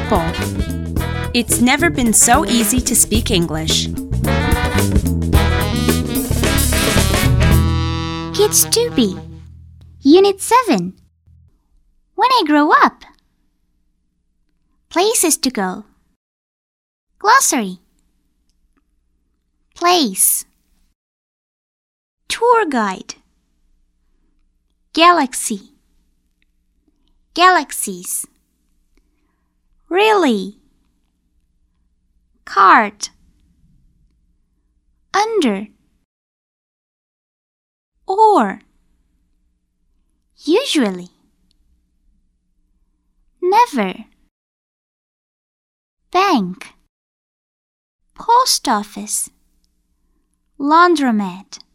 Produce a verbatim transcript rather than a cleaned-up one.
people. It's never been so easy to speak English. Kids to be. Unit seven. When I grow up. Places to go. Glossary. Place. Tour guide. Galaxy. Galaxies. Really. Cart. Under. Or. Usually. Never. Bank. Post office. Laundromat.